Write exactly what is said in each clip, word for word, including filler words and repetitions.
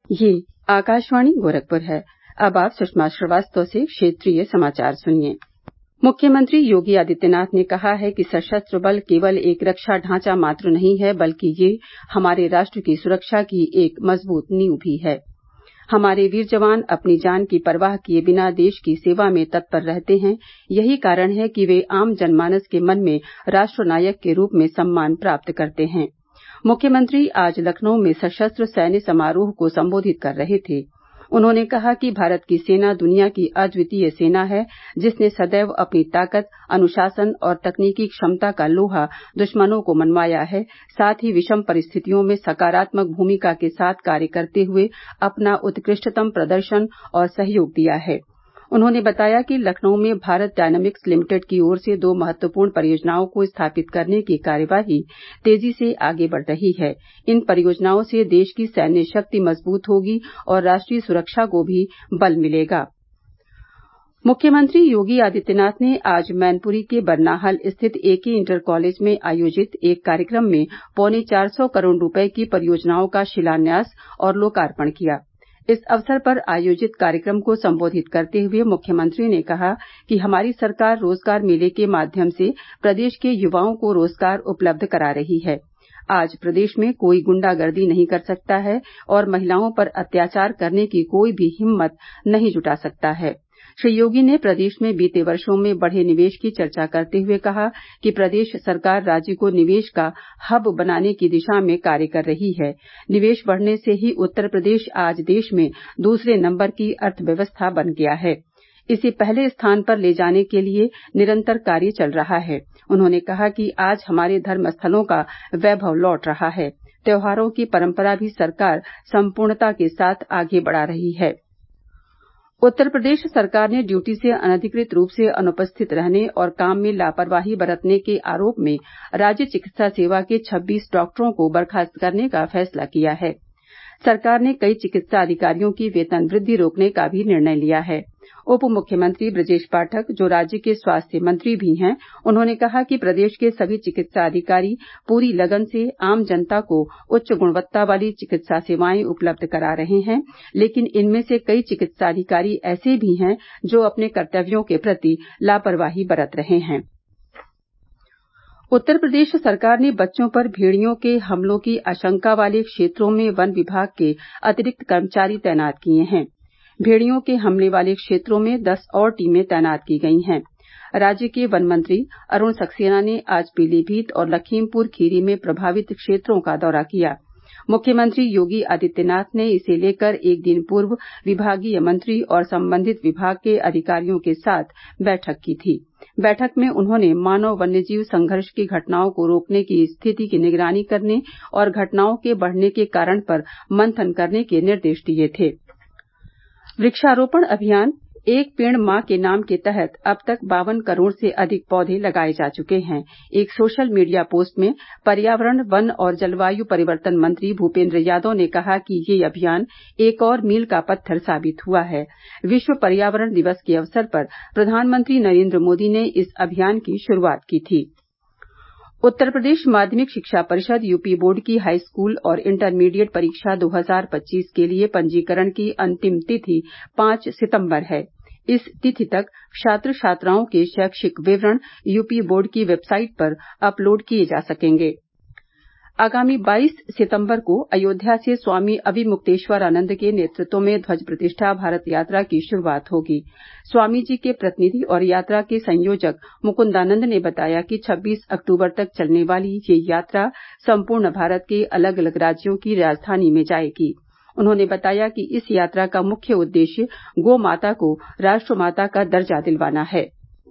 ये आकाशवाणी गोरखपुर है। अब आप सुषमा श्रीवास्तव से क्षेत्रीय समाचार सुनिए। मुख्यमंत्री योगी आदित्यनाथ ने कहा है कि सशस्त्र बल केवल एक रक्षा ढांचा मात्र नहीं है, बल्कि ये हमारे राष्ट्र की सुरक्षा की एक मजबूत नींव भी है। हमारे वीर जवान अपनी जान की परवाह किए बिना देश की सेवा में तत्पर रहते हैं। यही कारण है कि वे आम जनमानस के मन में राष्ट्र नायक के रूप में सम्मान प्राप्त करते हैं। मुख्यमंत्री आज लखनऊ में सशस्त्र सैन्य समारोह को संबोधित कर रहे थे। उन्होंने कहा कि भारत की सेना दुनिया की अद्वितीय सेना है, जिसने सदैव अपनी ताकत, अनुशासन और तकनीकी क्षमता का लोहा दुश्मनों को मनवाया है। साथ ही विषम परिस्थितियों में सकारात्मक भूमिका के साथ कार्य करते हुए अपना उत्कृष्टतम प्रदर्शन और सहयोग दिया है। उन्होंने बताया कि लखनऊ में भारत डायनामिक्स लिमिटेड की ओर से दो महत्वपूर्ण परियोजनाओं को स्थापित करने की कार्यवाही तेजी से आगे बढ़ रही है। इन परियोजनाओं से देश की सैन्य शक्ति मजबूत होगी और राष्ट्रीय सुरक्षा को भी बल मिलेगा। मुख्यमंत्री योगी आदित्यनाथ ने आज मैनपुरी के बरनाहल स्थित एके इंटर कॉलेज में आयोजित एक कार्यक्रम में पौने चार सौ करोड़ रूपये की परियोजनाओं का शिलान्यास और लोकार्पण किया। इस अवसर पर आयोजित कार्यक्रम को संबोधित करते हुए मुख्यमंत्री ने कहा कि हमारी सरकार रोजगार मेले के माध्यम से प्रदेश के युवाओं को रोजगार उपलब्ध करा रही है। आज प्रदेश में कोई गुंडागर्दी नहीं कर सकता है और महिलाओं पर अत्याचार करने की कोई भी हिम्मत नहीं जुटा सकता है। श्री योगी ने प्रदेश में बीते वर्षों में बढ़े निवेश की चर्चा करते हुए कहा कि प्रदेश सरकार राज्य को निवेश का हब बनाने की दिशा में कार्य कर रही है। निवेश बढ़ने से ही उत्तर प्रदेश आज देश में दूसरे नंबर की अर्थव्यवस्था बन गया है। इसे पहले स्थान पर ले जाने के लिए निरंतर कार्य चल रहा है। उन्होंने कहा कि आज हमारे धर्म स्थलों का वैभव लौट रहा है। त्योहारों की परंपरा भी सरकार संपूर्णता के साथ आगे बढ़ा रही है। उत्तर प्रदेश सरकार ने ड्यूटी से अनधिकृत रूप से अनुपस्थित रहने और काम में लापरवाही बरतने के आरोप में राज्य चिकित्सा सेवा के छब्बीस डॉक्टरों को बर्खास्त करने का फैसला किया है। सरकार ने कई चिकित्सा अधिकारियों की वेतन वृद्धि रोकने का भी निर्णय लिया है। उप मुख्यमंत्री ब्रजेश पाठक, जो राज्य के स्वास्थ्य मंत्री भी हैं, उन्होंने कहा कि प्रदेश के सभी चिकित्सा अधिकारी पूरी लगन से आम जनता को उच्च गुणवत्ता वाली चिकित्सा सेवाएं उपलब्ध करा रहे हैं, लेकिन इनमें से कई चिकित्सा अधिकारी ऐसे भी हैं जो अपने कर्तव्यों के प्रति लापरवाही बरत रहे हैं। उत्तर प्रदेश सरकार ने बच्चों पर भेड़ियों के हमलों की आशंका वाले क्षेत्रों में वन विभाग के अतिरिक्त कर्मचारी तैनात किए हैं। भेड़ियों के हमले वाले क्षेत्रों में दस और टीमें तैनात की गई हैं। राज्य के वन मंत्री अरुण सक्सेना ने आज पीलीभीत और लखीमपुर खीरी में प्रभावित क्षेत्रों का दौरा किया। मुख्यमंत्री योगी आदित्यनाथ ने इसे लेकर एक दिन पूर्व विभागीय मंत्री और संबंधित विभाग के अधिकारियों के साथ बैठक की थी। बैठक में उन्होंने मानव वन्यजीव संघर्ष की घटनाओं को रोकने की स्थिति की निगरानी करने और घटनाओं के बढ़ने के कारण पर मंथन करने के निर्देश दिए थे। वृक्षारोपण अभियान एक पेड़ मां के नाम के तहत अब तक बावन करोड़ से अधिक पौधे लगाए जा चुके हैं। एक सोशल मीडिया पोस्ट में पर्यावरण, वन और जलवायु परिवर्तन मंत्री भूपेन्द्र यादव ने कहा कि ये अभियान एक और मील का पत्थर साबित हुआ है। विश्व पर्यावरण दिवस के अवसर पर प्रधानमंत्री नरेंद्र मोदी ने इस अभियान की शुरुआत की थी। उत्तर प्रदेश माध्यमिक शिक्षा परिषद यूपी बोर्ड की हाईस्कूल और इंटरमीडिएट परीक्षा दो हजार पच्चीस के लिए पंजीकरण की अंतिम तिथि पांच सितंबर है। इस तिथि तक छात्र छात्राओं के शैक्षिक विवरण यूपी बोर्ड की वेबसाइट पर अपलोड किए जा सकेंगे। आगामी बाईस सितंबर को अयोध्या से स्वामी अविमुक्तेश्वरानंद के नेतृत्व में ध्वज प्रतिष्ठा भारत यात्रा की शुरुआत होगी। स्वामी जी के प्रतिनिधि और यात्रा के संयोजक मुकुंदानंद ने बताया कि छब्बीस अक्टूबर तक चलने वाली ये यात्रा संपूर्ण भारत के अलग अलग राज्यों की राजधानी में जाएगी। उन्होंने बताया कि इस यात्रा का मुख्य उद्देश्य गौ माता को राष्ट्र माता का दर्जा दिलवाना है।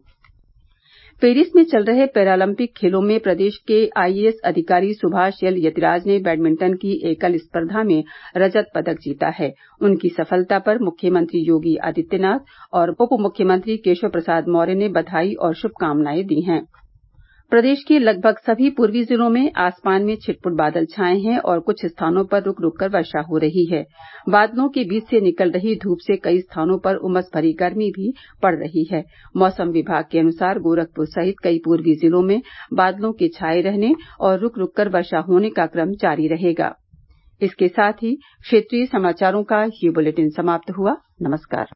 पेरिस में चल रहे पैरालंपिक खेलों में प्रदेश के आईएएस अधिकारी सुभाष एल यतिराज ने बैडमिंटन की एकल स्पर्धा में रजत पदक जीता है। उनकी सफलता पर मुख्यमंत्री योगी आदित्यनाथ और उप मुख्यमंत्री केशव प्रसाद मौर्य ने बधाई और शुभकामनाएं दी हैं। प्रदेश के लगभग सभी पूर्वी जिलों में आसमान में छिटपुट बादल छाए हैं और कुछ स्थानों पर रुक रुक कर वर्षा हो रही है। बादलों के बीच से निकल रही धूप से कई स्थानों पर उमस भरी गर्मी भी पड़ रही है। मौसम विभाग के अनुसार गोरखपुर सहित कई पूर्वी जिलों में बादलों के छाए रहने और रुक रुक कर वर्षा होने का क्रम जारी रहेगा। इसके साथ ही क्षेत्रीय समाचारों का ये बुलेटिन समाप्त हुआ। नमस्कार।